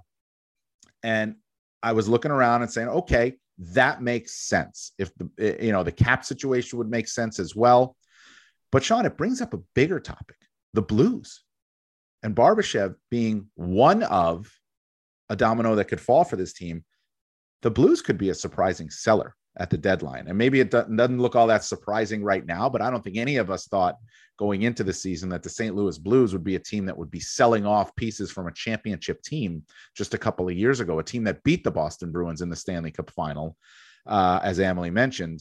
And I was looking around and saying, okay, that makes sense. If the cap situation would make sense as well. But Sean, it brings up a bigger topic, the Blues, and Barbashev being one of a domino that could fall for this team. The Blues could be a surprising seller at the deadline. And maybe it doesn't look all that surprising right now, but I don't think any of us thought going into the season that the St. Louis Blues would be a team that would be selling off pieces from a championship team just a couple of years ago, a team that beat the Boston Bruins in the Stanley Cup final, as Emily mentioned,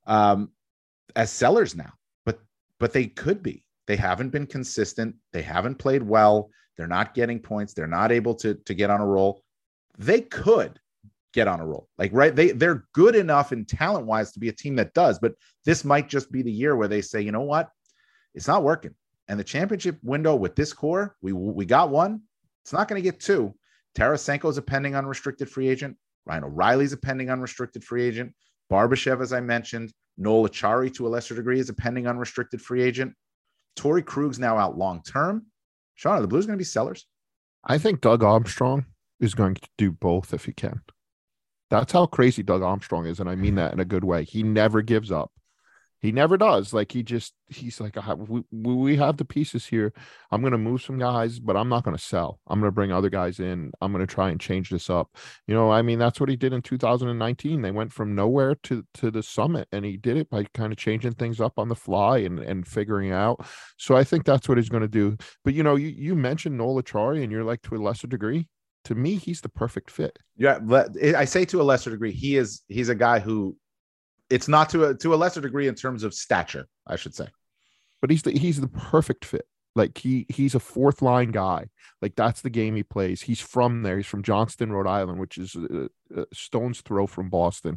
as sellers now. But they could be. They haven't been consistent. They haven't played well. They're not getting points. They're not able to get on a roll. They could get on a roll. Like, right, they're good enough in talent-wise to be a team that does, but this might just be the year where they say, you know what? It's not working. And the championship window with this core, we got one. It's not going to get two. Tarasenko is a pending unrestricted free agent. Ryan O'Reilly's a pending unrestricted free agent. Barbashev, as I mentioned. Noel Acciari, to a lesser degree, is a pending unrestricted free agent. Torrey Krug's now out long term. Sean, are the Blues going to be sellers? I think Doug Armstrong is going to do both if he can. That's how crazy Doug Armstrong is. And I mean that in a good way. He never gives up. He never does. Like he's like, we have the pieces here. I'm going to move some guys, but I'm not going to sell. I'm going to bring other guys in. I'm going to try and change this up. I mean, that's what he did in 2019. They went from nowhere to the summit, and he did it by kind of changing things up on the fly and figuring out. So I think that's what he's going to do. But, you mentioned Noel Acciari, and you're like, to a lesser degree, to me, he's the perfect fit. Yeah. I say to a lesser degree, he's a guy who, it's not to a lesser degree in terms of stature, I should say, but he's the perfect fit. Like he's a fourth line guy. Like that's the game he plays. He's from there. He's from Johnston, Rhode Island, which is a stone's throw from Boston.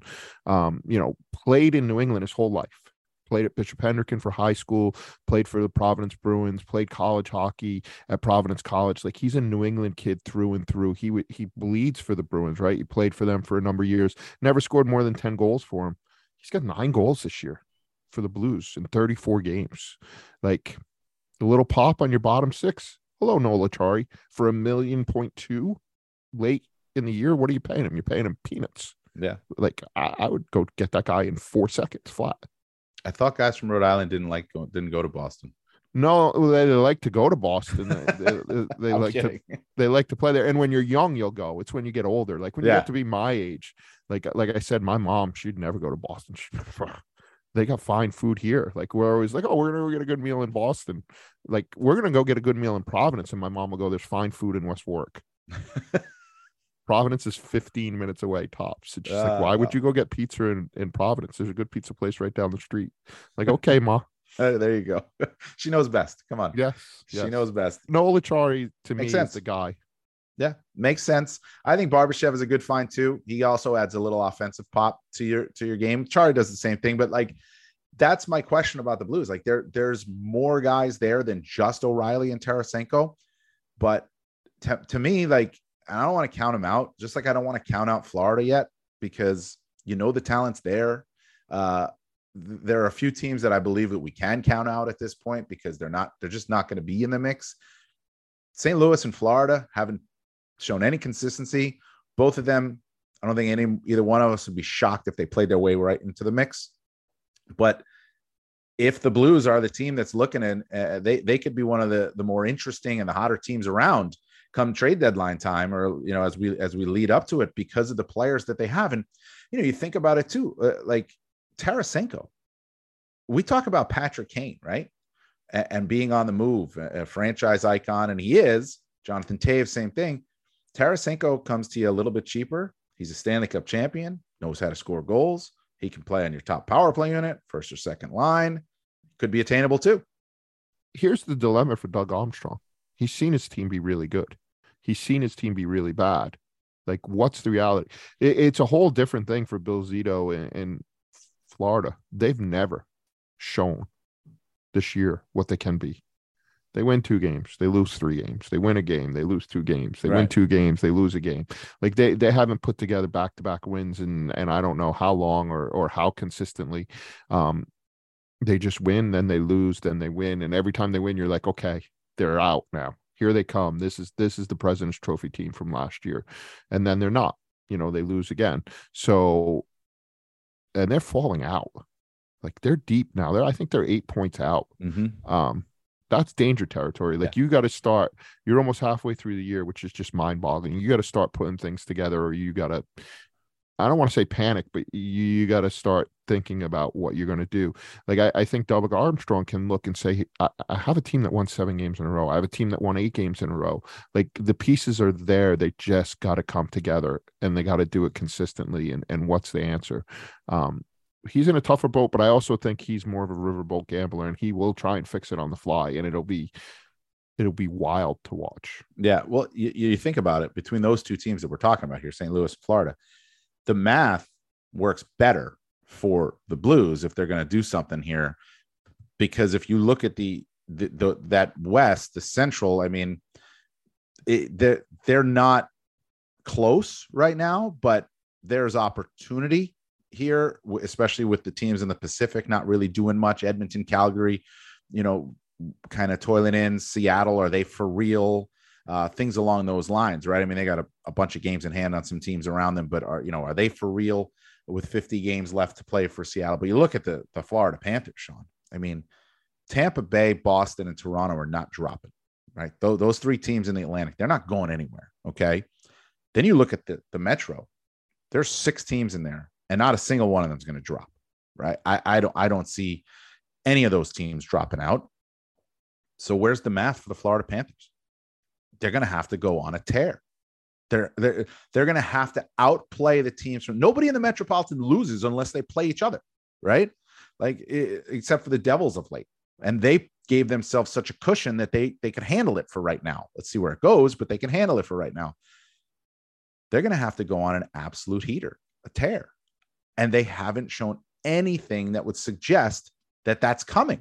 Played in New England his whole life. Played at Bishop Hendricken for high school, played for the Providence Bruins, played college hockey at Providence College. Like he's a New England kid through and through. He bleeds for the Bruins, right? He played for them for a number of years, never scored more than 10 goals for him. He's got 9 goals this year for the Blues in 34 games. Like the little pop on your bottom 6. Hello, Noel Acciari. For $1.2 million late in the year, what are you paying him? You're paying him peanuts. Yeah. Like I would go get that guy in 4 seconds flat. I thought guys from Rhode Island didn't go to Boston. No, they like to go to Boston. They like to play there. And when you're young, you'll go. It's when you get older. Like when you get to be my age, like I said, my mom, she'd never go to Boston. They got fine food here. Like we're always like, oh, we're gonna go get a good meal in Boston. Like we're gonna go get a good meal in Providence, and my mom will go, there's fine food in West Warwick. Providence is 15 minutes away tops. It's just like, why would you go get pizza in Providence? There's a good pizza place right down the street. Like, okay, Ma. There you go. She knows best. Come on. Yes. She knows best. Noel Acciari to me Makes sense. is the guy. Yeah, makes sense. I think Barbashev is a good find too. He also adds a little offensive pop to your game. Chari does the same thing, but like that's my question about the Blues. Like there's more guys there than just O'Reilly and Tarasenko. But to me, like I don't want to count them out. Just like I don't want to count out Florida yet because the talent's there. There are a few teams that I believe that we can count out at this point because they're just not going to be in the mix. St. Louis and Florida haven't shown any consistency. Both of them, I don't think either one of us would be shocked if they played their way right into the mix. But if the Blues are the team that's looking in, they could be one of the more interesting and the hotter teams around come trade deadline time, or as we lead up to it because of the players that they have. And you think about it too, like Tarasenko. We talk about Patrick Kane, right? And being on the move, a franchise icon, and he is. Jonathan Toews, same thing. Tarasenko comes to you a little bit cheaper. He's a Stanley Cup champion, knows how to score goals. He can play on your top power play unit, first or second line. Could be attainable too. Here's the dilemma for Doug Armstrong. He's seen his team be really good. He's seen his team be really bad. Like, what's the reality? It's a whole different thing for Bill Zito in Florida. They've never shown this year what they can be. They win 2 games, they lose 3 games. They win a game, they lose 2 games. They win 2 games, they lose a game. Like they haven't put together back-to-back wins, and I don't know how long or how consistently. They just win, then they lose, then they win, and every time they win, you're like, okay, they're out now. Here they come. This is the President's Trophy team from last year, and then they're not. They lose again. So, and they're falling out. Like they're deep now. I think they're 8 points out. Mm-hmm. That's danger territory. Like you got to start. You're almost halfway through the year, which is just mind-boggling. You got to start putting things together, or you got to. I don't want to say panic, but you got to start thinking about what you're going to do. Like I think Doug Armstrong can look and say, I have a team that won 7 games in a row. I have a team that won 8 games in a row. Like the pieces are there. They just got to come together, and they got to do it consistently. And what's the answer? He's in a tougher boat, but I also think he's more of a riverboat gambler, and he will try and fix it on the fly, and it'll be wild to watch. Yeah. Well, you think about it, between those 2 teams that we're talking about here, St. Louis and Florida, the math works better for the Blues if they're going to do something here, because if you look at that West, the Central, I mean, they're not close right now, but there's opportunity here, especially with the teams in the Pacific not really doing much. Edmonton, Calgary, kind of toiling in. Seattle, are they for real? Things along those lines, right? I mean, they got a bunch of games in hand on some teams around them, but are they for real with 50 games left to play for Seattle? But you look at the Florida Panthers, Sean. I mean, Tampa Bay, Boston, and Toronto are not dropping, right? Those three teams in the Atlantic, they're not going anywhere, okay? Then you look at the Metro. There's 6 teams in there, and not a single one of them is going to drop, right? I don't see any of those teams dropping out. So where's the math for the Florida Panthers? They're going to have to go on a tear. They're going to have to outplay the teams from nobody in the Metropolitan loses unless they play each other, right? Like except for the Devils of late. And they gave themselves such a cushion that they could handle it for right now. Let's see where it goes, but they can handle it for right now. They're going to have to go on an absolute heater, a tear. And they haven't shown anything that would suggest that that's coming.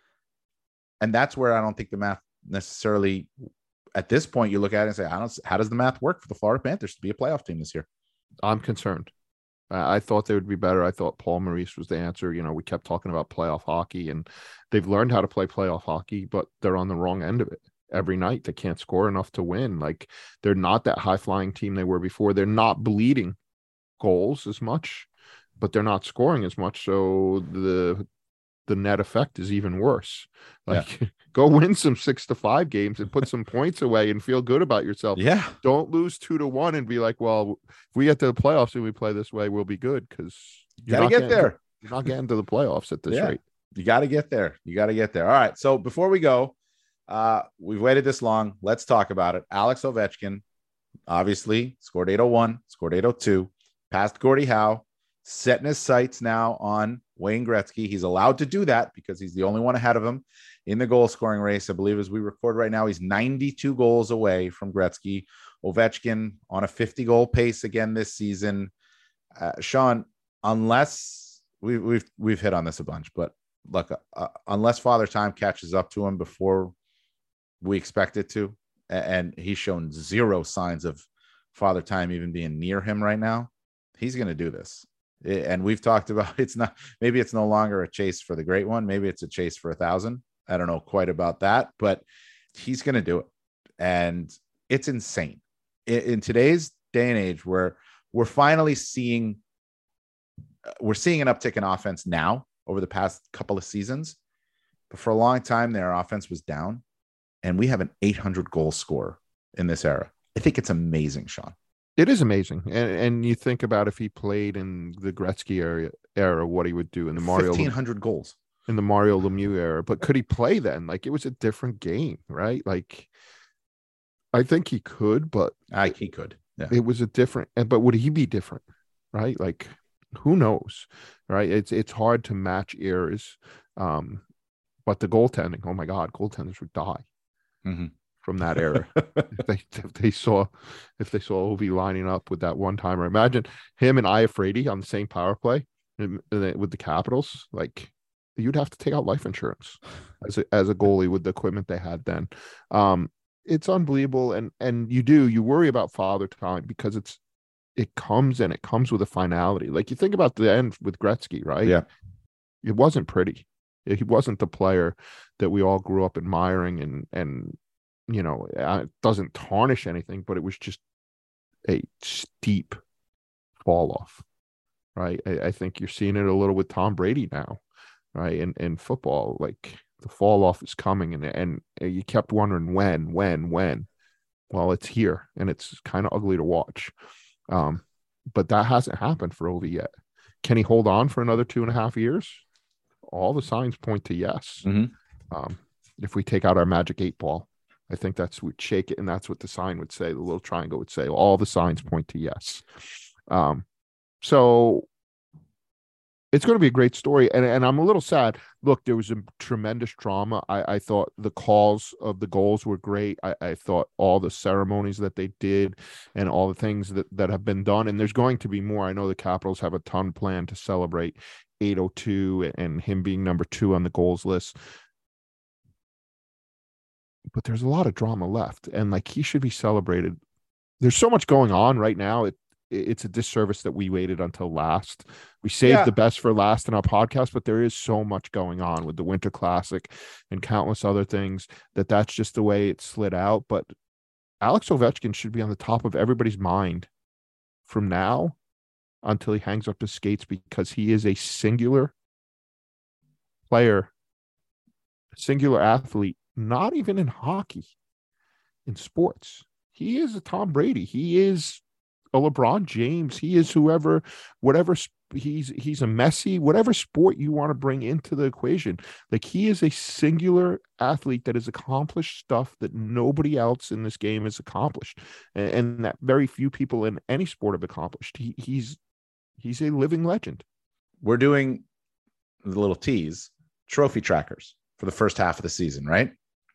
And that's where I don't think the math necessarily, at this point, you look at it and say, how does the math work for the Florida Panthers to be a playoff team this year? I'm concerned. I thought they would be better. I thought Paul Maurice was the answer. You know, we kept talking about playoff hockey, and they've learned how to play playoff hockey, but they're on the wrong end of it. Every night they can't score enough to win. Like, they're not that high-flying team they were before. They're not bleeding goals as much, but they're not scoring as much. So the net effect is even worse. Like, go win some 6-5 games and put some points away and feel good about yourself. Yeah. Don't lose 2-1 and be like, well, if we get to the playoffs and we play this way, we'll be good, because you got to get there. You're not getting to the playoffs at this rate. You got to get there. All right. So before we go, we've waited this long. Let's talk about it. Alex Ovechkin, obviously, scored 801, scored 802, passed Gordie Howe, setting his sights now on Wayne Gretzky. He's allowed to do that because he's the only one ahead of him in the goal scoring race. I believe as we record right now, he's 92 goals away from Gretzky. Ovechkin on a 50-goal pace again this season. Sean, unless we've hit on this a bunch, but look, unless Father Time catches up to him before we expect it to, and he's shown zero signs of Father Time even being near him right now, he's going to do this. And we've talked about, maybe it's no longer a chase for the great one. Maybe it's a chase for 1,000. I don't know quite about that, but he's going to do it. And it's insane in today's day and age where we're finally seeing an uptick in offense now over the past couple of seasons. But for a long time, their offense was down, and we have an 800 goal scorer in this era. I think it's amazing, Sean. It is amazing. And you think about if he played in the Gretzky era, what he would do in the Mario 1,500 goals in the Mario Lemieux era. But could he play then? Like, it was a different game, right? Like, I think he could, but he could. Yeah. It was a different, but would he be different? Right? Like, who knows? Right? It's hard to match eras. But the goaltending, oh my God, goaltenders would die. Mm-hmm. From that era. if they saw Ovi lining up with that one timer, imagine him and Iafrate on the same power play with the Capitals. Like, you'd have to take out life insurance as a goalie with the equipment they had then. It's unbelievable. And you worry about Father Time because it comes with a finality. Like, you think about the end with Gretzky, right? Yeah. It wasn't pretty. He wasn't the player that we all grew up admiring, and you know, it doesn't tarnish anything, but it was just a steep fall off, right? I think you're seeing it a little with Tom Brady now, right? In football, like, the fall off is coming, and you kept wondering when. Well, it's here, and it's kind of ugly to watch. But that hasn't happened for Ovi yet. Can he hold on for another 2.5 years? All the signs point to yes. Mm-hmm. If we take out our magic 8 ball, I think we'd shake it, and that's what the sign would say. The little triangle would say, all the signs point to yes. So it's going to be a great story. And I'm a little sad. Look, there was a tremendous drama. I thought the calls of the goals were great. I thought all the ceremonies that they did and all the things that have been done, and there's going to be more. I know the Capitals have a ton planned to celebrate 802 and him being number 2 on the goals list. But there's a lot of drama left, and like, he should be celebrated. There's so much going on right now. it's a disservice that we waited until last. We saved the best for last in our podcast, but there is so much going on with the Winter Classic and countless other things that's just the way it slid out. But Alex Ovechkin should be on the top of everybody's mind from now until he hangs up his skates, because he is a singular player, a singular athlete, not even in hockey, in sports. He is a Tom Brady. He is a LeBron James. He is whoever, whatever. He's a Messi, whatever sport you want to bring into the equation. Like, he is a singular athlete that has accomplished stuff that nobody else in this game has accomplished, and that very few people in any sport have accomplished. He's a living legend. We're doing the little tease trophy trackers for the first half of the season, right?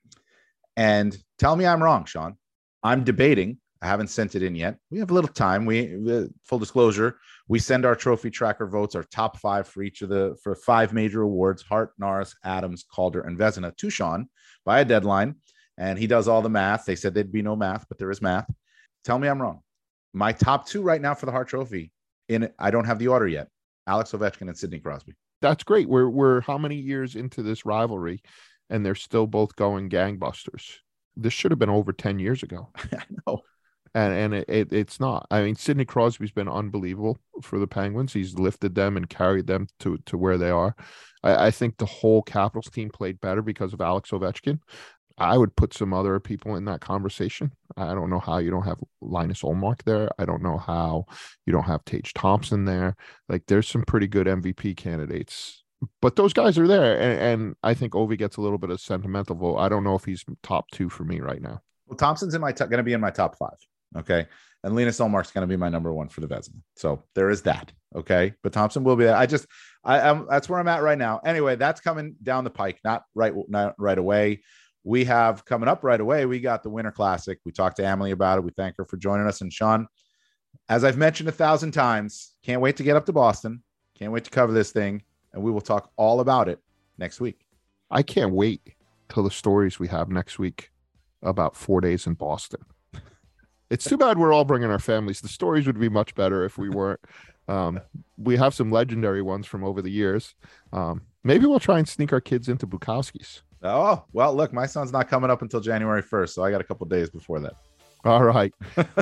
And tell me I'm wrong, Sean. I'm debating. I haven't sent it in yet. We have a little time. Full disclosure, we send our trophy tracker votes, our top 5 for each of for 5 major awards, Hart, Norris, Adams, Calder, and Vezina, to Sean by a deadline. And he does all the math. They said there'd be no math, but there is math. Tell me I'm wrong. My top 2 right now for the Hart Trophy, I don't have the order yet: Alex Ovechkin and Sidney Crosby. That's great. We're how many years into this rivalry, and they're still both going gangbusters? This should have been over 10 years ago. I know. And it's not. I mean, Sidney Crosby's been unbelievable for the Penguins. He's lifted them and carried them to where they are. I think the whole Capitals team played better because of Alex Ovechkin. I would put some other people in that conversation. I don't know how you don't have Linus Ullmark there. I don't know how you don't have Tage Thompson there. Like, there's some pretty good MVP candidates, but those guys are there. And I think Ovi gets a little bit of sentimental vote. I don't know if he's top 2 for me right now. Well, Thompson's going to be in my top 5. Okay. And Linus Ullmark's going to be my number 1 for the Vezina. So there is that. Okay. But Thompson will be there. That's where I'm at right now. Anyway, that's coming down the pike. Not right away. We have coming up right away, we got the Winter Classic. We talked to Emily about it. We thank her for joining us. And Sean, as I've mentioned 1,000 times, can't wait to get up to Boston. Can't wait to cover this thing. And we will talk all about it next week. I can't wait till the stories we have next week about 4 days in Boston. It's too bad we're all bringing our families. The stories would be much better if we weren't. We have some legendary ones from over the years. Maybe we'll try and sneak our kids into Bukowski's. Oh, well, look, my son's not coming up until January 1st, so I got a couple days before that. All right.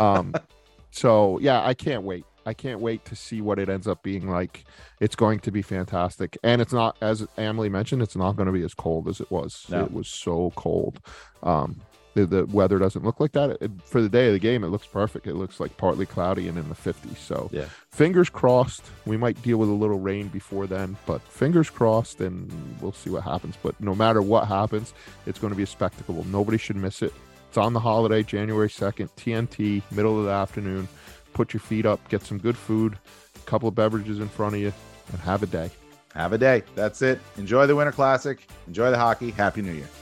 So, yeah, I can't wait. I can't wait to see what it ends up being like. It's going to be fantastic. And it's not, as Emily mentioned, it's not going to be as cold as it was. No. It was so cold. The weather doesn't look like that. For the day of the game, it looks perfect. It looks like partly cloudy and in the 50s. So yeah, fingers crossed. We might deal with a little rain before then, but fingers crossed, and we'll see what happens. But no matter what happens, it's going to be a spectacle. Nobody should miss it. It's on the holiday, January 2nd, TNT, middle of the afternoon. Put your feet up, get some good food, a couple of beverages in front of you, and have a day. Have a day. That's it. Enjoy the Winter Classic. Enjoy the hockey. Happy New Year.